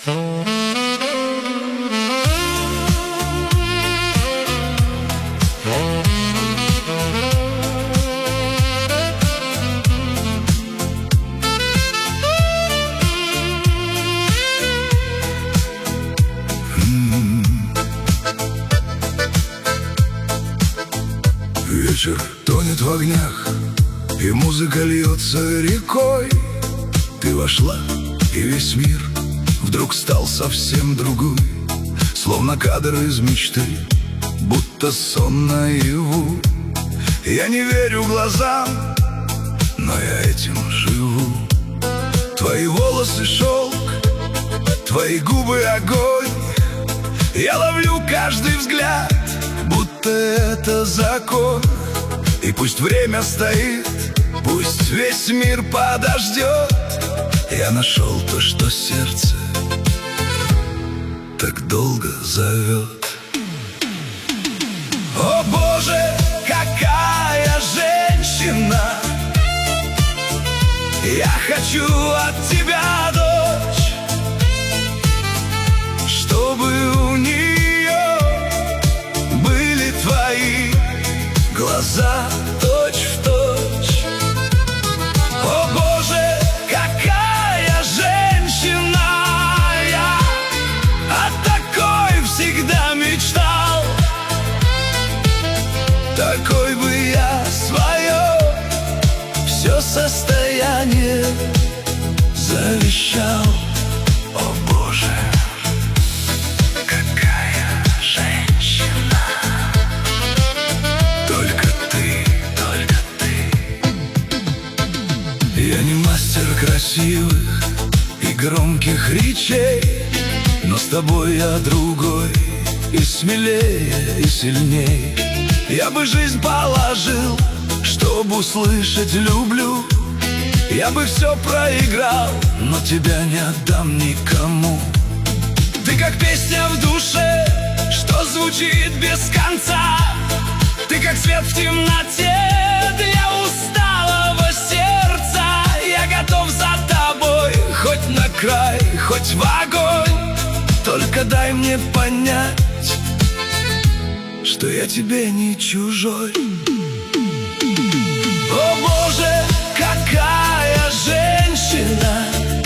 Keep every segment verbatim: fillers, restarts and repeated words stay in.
Вечер тонет в огнях, и музыка льется рекой. Ты вошла, и весь мир вдруг стал совсем другой. Словно кадр из мечты, будто сон наяву. Я не верю глазам, но я этим живу. Твои волосы шелк, твои губы огонь. Я ловлю каждый взгляд, будто это закон. И пусть время стоит, пусть весь мир подождет, я нашел то, что сердце так долго зовет. О Боже, какая женщина! Я хочу от тебя, дочь, чтобы у нее были твои глаза точь в точь. О Боже, какая женщина! Я о такой всегда мечтал. Такой бы я свое все состояние завещал. О Боже, какая женщина! Только ты, только ты. Я не мастер красивых и громких речей, но с тобой я другой, и смелее, и сильней. Я бы жизнь положил, чтобы услышать «люблю». Я бы все проиграл, но тебя не отдам никому. Ты как песня в душе, что звучит без конца. Ты как свет в темноте для усталого сердца. Я готов за тобой, хоть на край, хоть в огонь. Только дай мне понять, что я тебе не чужой. О Боже, какая женщина!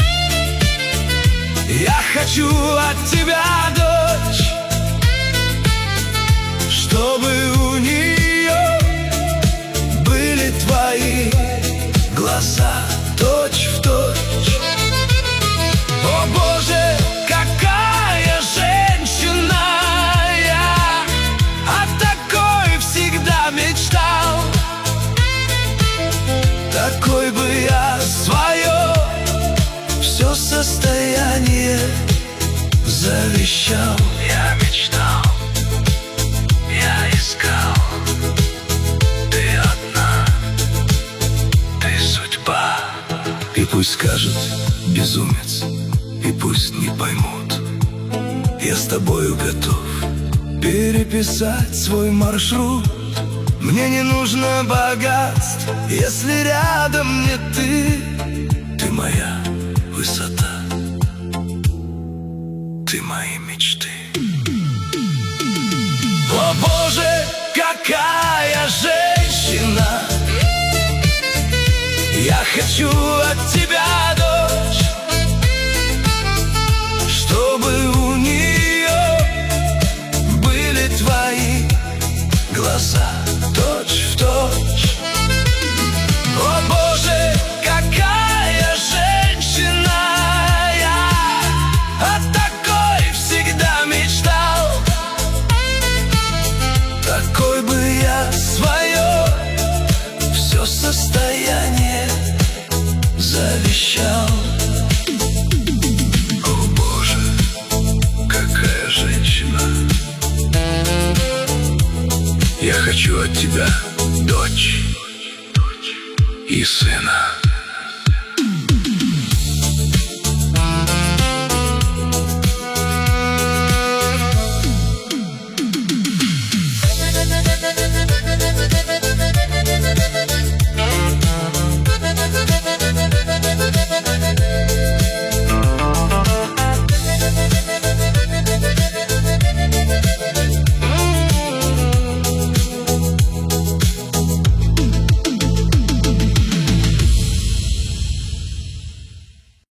Я хочу от тебя, дочь, чтобы у нее были твои глаза точь в точь. О Боже, какая женщина! Я о такой всегда мечтал. Такой бы я свое все состояние завещал. Я мечтал, я искал, ты одна, ты судьба. И пусть скажут безумец, и пусть не поймут, я с тобою готов переписать свой маршрут. Мне не нужно богатств, если рядом не ты. Ты моя высота, ты мои мечты. О Боже, какая женщина! Я хочу от тебя, дочь, чтобы у нее были твои глаза точь в точь. О Боже, какая женщина! Я о такой всегда мечтал. Такой бы я свое все состояние завещал. О Боже, какая женщина! Я хочу от тебя дочь и сына.